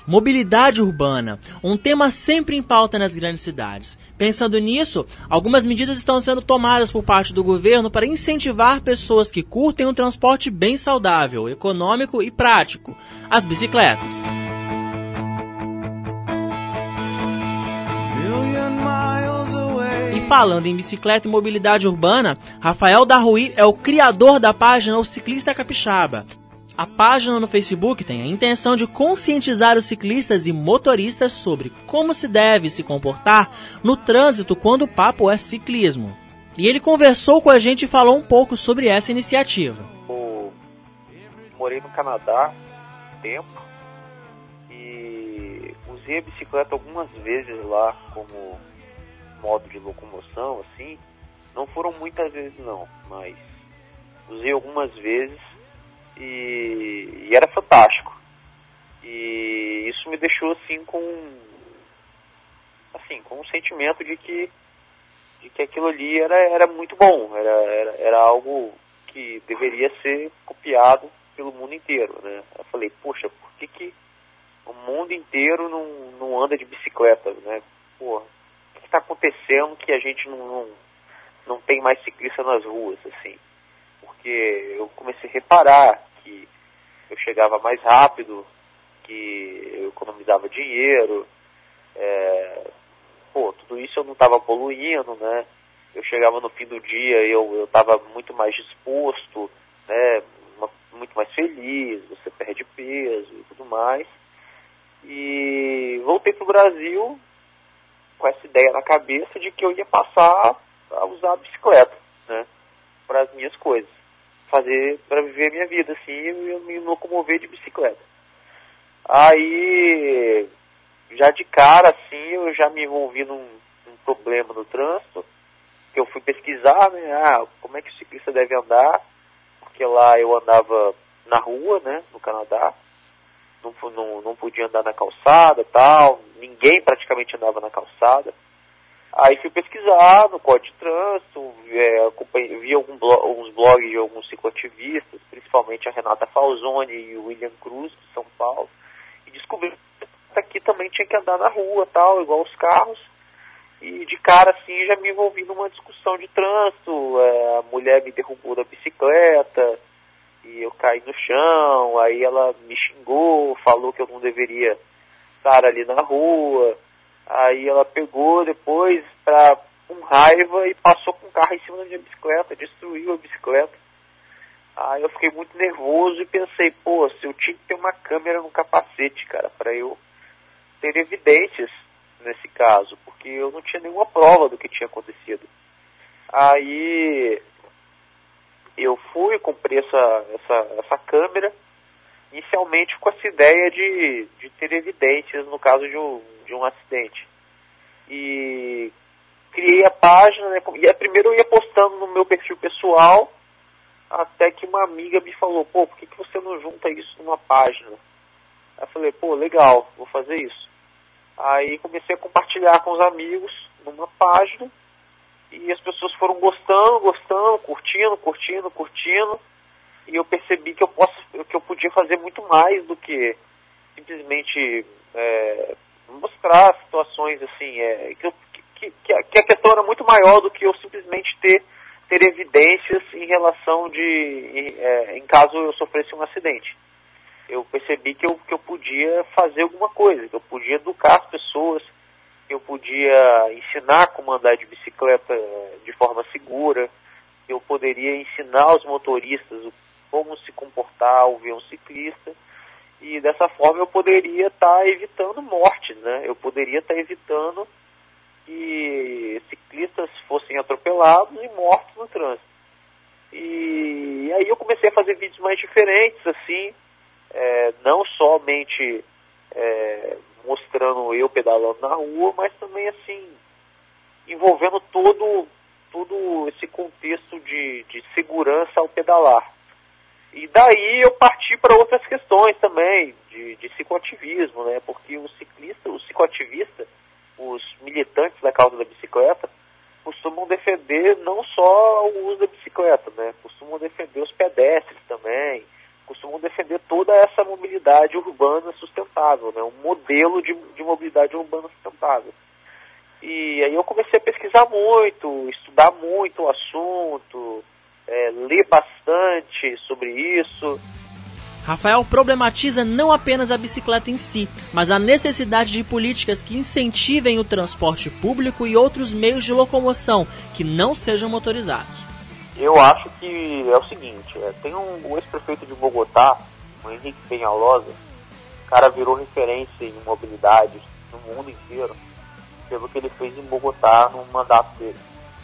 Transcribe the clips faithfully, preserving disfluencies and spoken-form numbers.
Mobilidade urbana, um tema sempre em pauta nas grandes cidades. Pensando nisso, algumas medidas estão sendo tomadas por parte do governo para incentivar pessoas que curtem um transporte bem saudável, econômico e prático, as bicicletas. E falando em bicicleta e mobilidade urbana, Rafael Darruí é o criador da página O Ciclista Capixaba. A página no Facebook tem a intenção de conscientizar os ciclistas e motoristas sobre como se deve se comportar no trânsito quando o papo é ciclismo. E ele conversou com a gente e falou um pouco sobre essa iniciativa. Eu morei no Canadá há tempo e usei a bicicleta algumas vezes lá como modo de locomoção, assim. Não foram muitas vezes não, mas usei algumas vezes. E, e era fantástico. E isso me deixou assim com assim com um sentimento de que de que aquilo ali era, era muito bom, era, era, era algo que deveria ser copiado pelo mundo inteiro, né? Eu falei, poxa, por que, que o mundo inteiro não, não anda de bicicleta, né? Porra, o que está acontecendo que a gente não, não, não tem mais ciclista nas ruas, assim? Porque eu comecei a reparar que eu chegava mais rápido, que eu economizava dinheiro, é, pô, tudo isso eu não estava poluindo, né? Eu chegava no fim do dia, eu estava muito mais disposto, né? Uma, muito mais feliz, você perde peso e tudo mais. E voltei para o Brasil com essa ideia na cabeça de que eu ia passar a usar a bicicleta, né? Para as minhas coisas. Fazer para viver a minha vida, assim, eu me locomover de bicicleta. Aí, já de cara, assim, eu já me envolvi num, num problema no trânsito, que eu fui pesquisar, né, ah, como é que o ciclista deve andar, porque lá eu andava na rua, né, no Canadá, não, não, não podia andar na calçada e tal, ninguém praticamente andava na calçada. Aí fui pesquisar no Código de Trânsito, é, vi algum blog, alguns blogs de alguns cicloativistas, principalmente a Renata Falzoni e o William Cruz, de São Paulo, e descobri que aqui também tinha que andar na rua, tal, igual os carros, e de cara assim já me envolvi numa discussão de trânsito, é, a mulher me derrubou da bicicleta, e eu caí no chão, aí ela me xingou, falou que eu não deveria estar ali na rua. Aí ela pegou depois, pra, com raiva, e passou com o carro em cima da minha bicicleta, destruiu a bicicleta. Aí eu fiquei muito nervoso e pensei, pô, se eu tinha que ter uma câmera no capacete, cara, pra eu ter evidências nesse caso, porque eu não tinha nenhuma prova do que tinha acontecido. Aí eu fui, comprei essa, essa, essa câmera, inicialmente com essa ideia de, de ter evidências no caso de um, de um acidente. E criei a página, né, e primeiro eu ia postando no meu perfil pessoal, até que uma amiga me falou, pô, por que, que você não junta isso numa página? Aí eu falei, pô, legal, vou fazer isso. Aí comecei a compartilhar com os amigos numa página, e as pessoas foram gostando, gostando, curtindo, curtindo, curtindo, e eu percebi que eu, posso, que eu podia fazer muito mais do que simplesmente é, mostrar situações assim, é, que, que, que, a, que a questão era muito maior do que eu simplesmente ter, ter evidências em relação de, em, é, em caso eu sofresse um acidente. Eu percebi que eu, que eu podia fazer alguma coisa, que eu podia educar as pessoas, que eu podia ensinar como andar de bicicleta de forma segura, que eu poderia ensinar os motoristas como se comportar ao ver um ciclista, e dessa forma eu poderia estar tá evitando mortes, né? Eu poderia estar tá evitando que ciclistas fossem atropelados e mortos no trânsito. E, e aí eu comecei a fazer vídeos mais diferentes, assim, é, não somente é, mostrando eu pedalando na rua, mas também assim, envolvendo todo, todo esse contexto de, de segurança ao pedalar. E daí eu parti para outras questões também, de, de cicloativismo, né? Porque o ciclista, o cicloativista, os militantes da causa da bicicleta, costumam defender não só o uso da bicicleta, né? Costumam defender os pedestres também, costumam defender toda essa mobilidade urbana sustentável, né? Um modelo de, de mobilidade urbana sustentável. E aí eu comecei a pesquisar muito, estudar muito o assunto, é, ler bastante sobre isso. Rafael problematiza não apenas a bicicleta em si, mas a necessidade de políticas que incentivem o transporte público e outros meios de locomoção que não sejam motorizados. Eu acho que é o seguinte, é, tem um, o ex-prefeito de Bogotá, o Henrique Peñalosa, o cara virou referência em mobilidade no mundo inteiro, pelo que ele fez em Bogotá no mandato dele.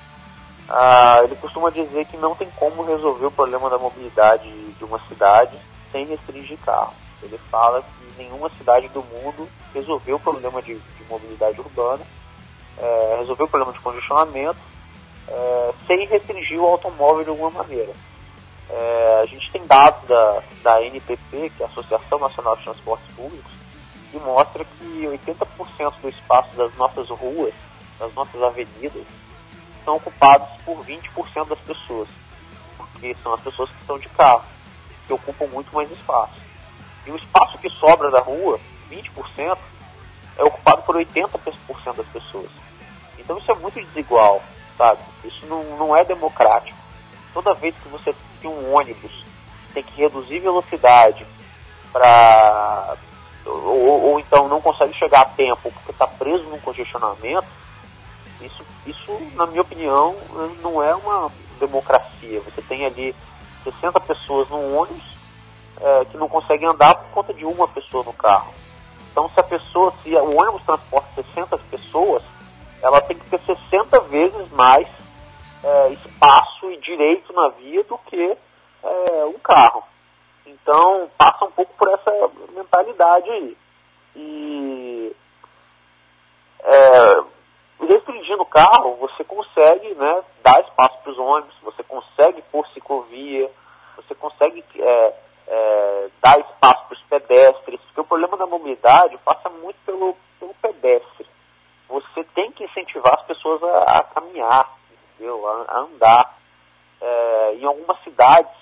Ah, ele costuma dizer que não tem como resolver o problema da mobilidade de uma cidade sem restringir carro. Ele fala que nenhuma cidade do mundo resolveu o problema de, de mobilidade urbana, é, resolveu o problema de congestionamento, É, sem restringir o automóvel de alguma maneira. É, a gente tem dados da, da N T P, que é a Associação Nacional de Transportes Públicos, que mostra que oitenta por cento do espaço das nossas ruas, das nossas avenidas, são ocupados por vinte por cento das pessoas, porque são as pessoas que estão de carro, que ocupam muito mais espaço. E o espaço que sobra da rua, vinte por cento, é ocupado por oitenta por cento das pessoas. Então isso é muito desigual. Sabe? Isso não, não é democrático. Toda vez que você tem um ônibus, tem que reduzir velocidade para ou, ou então não consegue chegar a tempo porque está preso num congestionamento, isso, isso, na minha opinião, não é uma democracia. Você tem ali sessenta pessoas num ônibus é, que não conseguem andar por conta de uma pessoa no carro. Então, se a pessoa, se o ônibus transporta sessenta pessoas, ela tem que ter sessenta vezes mais é, espaço e direito na via do que é, um carro. Então, passa um pouco por essa mentalidade aí. E é, restringindo o carro, você consegue, né, dar espaço para os ônibus, você consegue pôr ciclovia, você consegue é, é, dar espaço para os pedestres, porque o problema da mobilidade passa muito pelo, pelo pedestre. Você tem que incentivar as pessoas a, a caminhar, entendeu? A, a andar. É, em algumas cidades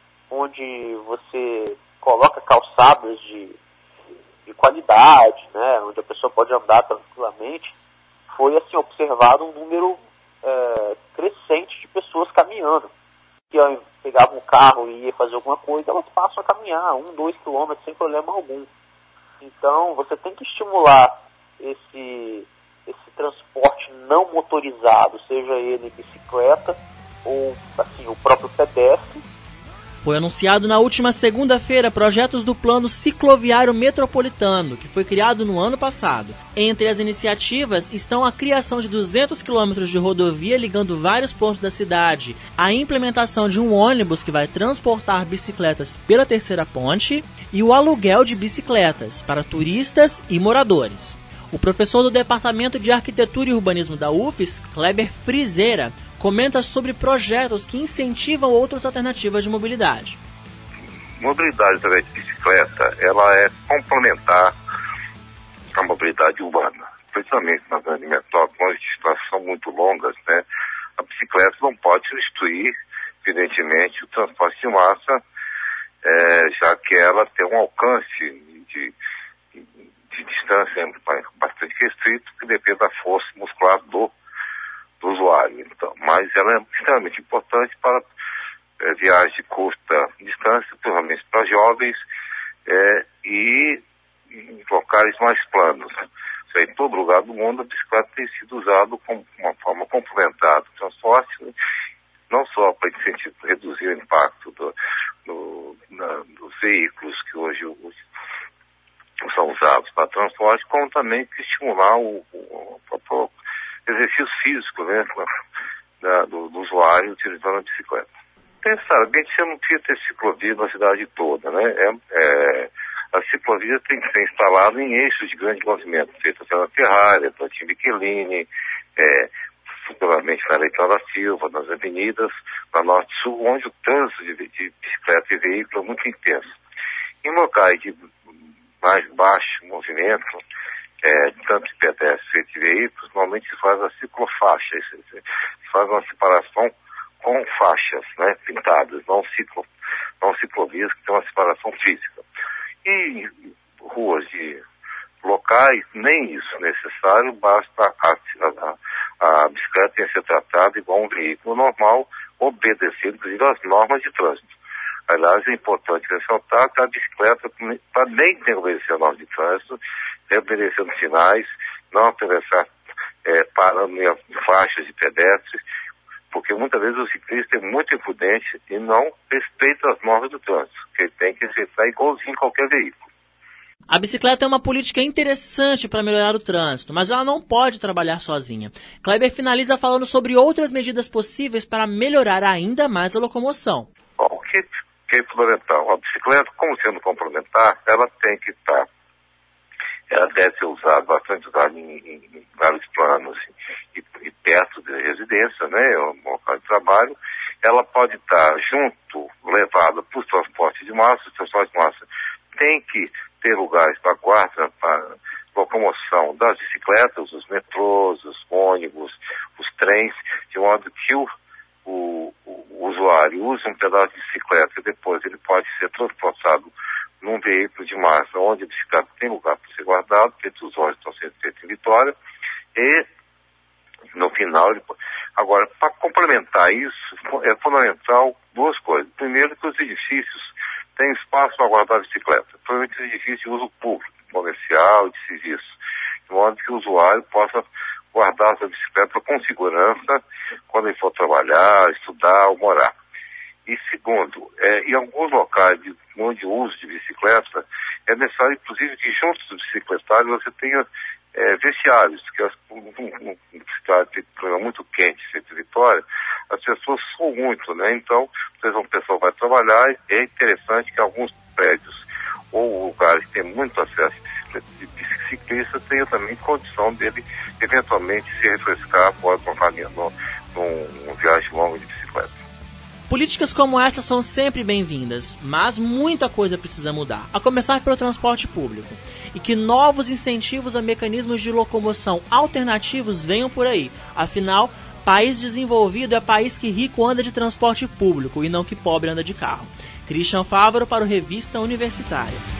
onde você coloca calçadas de, de qualidade, né, onde a pessoa pode andar tranquilamente, foi assim, observado um número é, crescente de pessoas caminhando. Que pegavam um carro e ia fazer alguma coisa, elas passam a caminhar um, dois quilômetros sem problema algum. Então, você tem que estimular esse... esse transporte não motorizado, seja ele bicicleta ou assim, o próprio pedestre. Foi anunciado na última segunda-feira projetos do Plano Cicloviário Metropolitano, que foi criado no ano passado. Entre as iniciativas estão a criação de duzentos quilômetros de rodovia ligando vários pontos da cidade, a implementação de um ônibus que vai transportar bicicletas pela terceira ponte e o aluguel de bicicletas para turistas e moradores. O professor do Departamento de Arquitetura e Urbanismo da U F S, Kleber Frizeira, comenta sobre projetos que incentivam outras alternativas de mobilidade. Mobilidade através de bicicleta, ela é complementar à mobilidade urbana. Principalmente nas grandes metrópoles, onde distâncias são muito longas, né? A bicicleta não pode substituir, evidentemente, o transporte de massa, é, já que ela tem um alcance de de distância bastante restrito, que depende da força muscular do, do usuário. Então, mas ela é extremamente importante para é, viagens de curta distância, principalmente para jovens, é, e em locais mais planos. Isso aí, em todo lugar do mundo, a bicicleta tem sido usada como uma forma complementar do transporte, né? Não só para incentivar, reduzir o impacto do, do, na, dos veículos que hoje o são usados para transporte, como também que estimular o, o, o exercício físico, né, da, do, do usuário utilizando a bicicleta. Necessariamente você não precisa ter ciclovia na cidade toda, né? É, é, a ciclovia tem que ser instalada em eixos de grande movimento, feita pela Ferrari, pela Tim Michelini, é, futuramente na Leitão da Silva, nas avenidas, na Norte e Sul, onde o trânsito de, de bicicleta e veículo é muito intenso. Em locais de mais baixo movimento, é, tanto de pedestres quanto de veículos, normalmente se faz a ciclofaixa, se, se faz uma separação com faixas, né, pintadas, não, ciclo, não ciclovias que tem uma separação física. E ruas de locais, nem isso é necessário, basta a, a, a bicicleta tem que ser tratada igual um veículo normal, obedecendo, inclusive, as normas de trânsito. Aliás, é importante ressaltar que a bicicleta nem tem que obedecer a norma de trânsito, tem que obedecer os sinais, não atravessar é, parando em faixas de pedestres, porque muitas vezes o ciclista é muito imprudente e não respeita as normas do trânsito, que ele tem que respeitar igualzinho qualquer veículo. A bicicleta é uma política interessante para melhorar o trânsito, mas ela não pode trabalhar sozinha. Kleber finaliza falando sobre outras medidas possíveis para melhorar ainda mais a locomoção. Bom, o que, que é fundamental? A bicicleta, como sendo complementar, ela tem que estar, ela deve ser usada, bastante usada em, em, em vários planos e, e perto de residência, né, um local de trabalho. Ela pode estar junto, levada para os transportes de massa. Os transportes de massa tem que ter lugares para guarda, para locomoção das bicicletas, os metrôs, os ônibus, os trens, de modo que o, o, o usuário use um pedaço de bicicleta e depois ele pode ser transportado num veículo de massa, onde a bicicleta tem lugar para ser guardado, porque os usuários estão sendo feitos em Vitória, e no final, ele... agora, para complementar isso, é fundamental duas coisas. Primeiro, que os edifícios tem espaço para guardar a bicicleta. Provavelmente edifício de uso público, comercial e de serviço, de modo que o usuário possa guardar sua bicicleta com segurança quando ele for trabalhar, estudar ou morar. E segundo, é, em alguns locais de, de uso de bicicleta, é necessário, inclusive, que junto dos bicicletários você tenha é, vestiários, que as, um, um, um cidade tem um clima muito quente, centro de Vitória, as pessoas suam muito, né? Então, às vezes uma pessoa vai trabalhar, e é interessante que alguns prédios ou lugares que têm muito acesso de biciclista tenham também condição dele eventualmente se refrescar após uma caminhada, numa viagem longa de bicicleta. Políticas como essa são sempre bem-vindas, mas muita coisa precisa mudar, a começar pelo transporte público. E que novos incentivos a mecanismos de locomoção alternativos venham por aí. Afinal, país desenvolvido é país que rico anda de transporte público e não que pobre anda de carro. Christian Fávaro para o Revista Universitária.